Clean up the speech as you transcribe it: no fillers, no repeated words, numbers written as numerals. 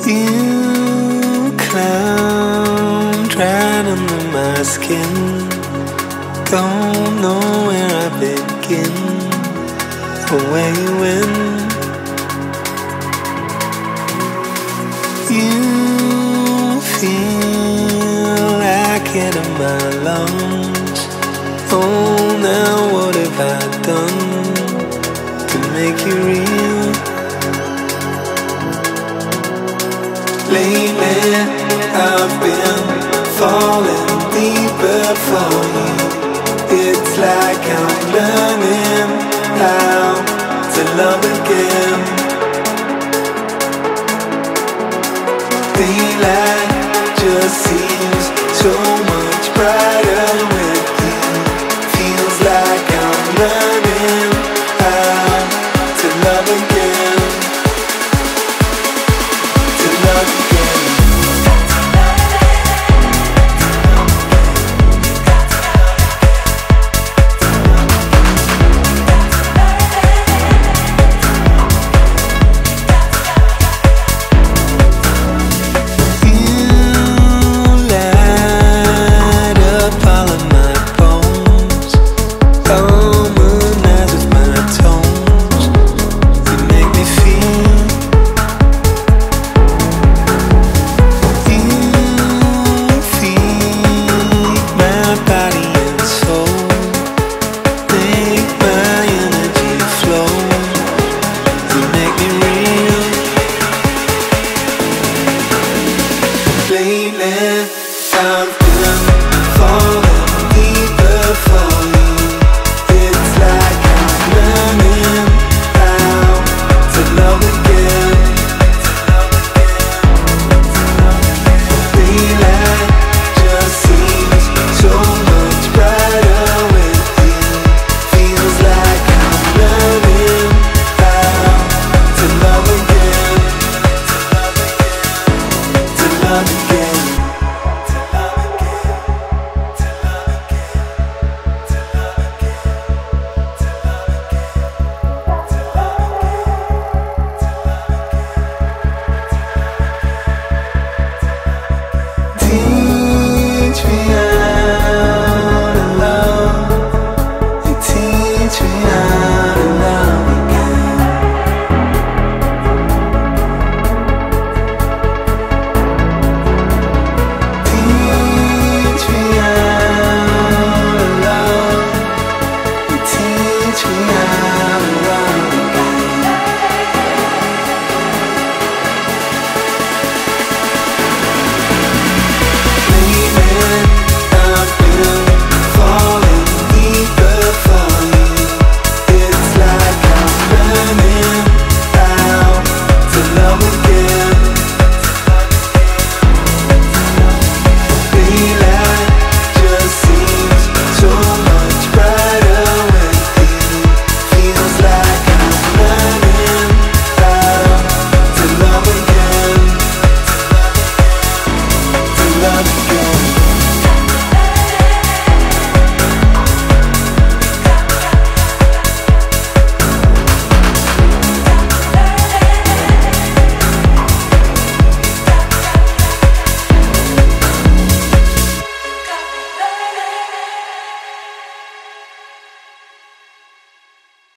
You clown right under my skin. Don't know where I begin or where you end. You feel like it in my lungs. Oh, now what have I done to make you real? Lately I've been falling deeper for you. It's like I'm learning how to love again. Daylight just seems so much brighter with you. Feels like I'm learning how to love again. To love again. Lately, I've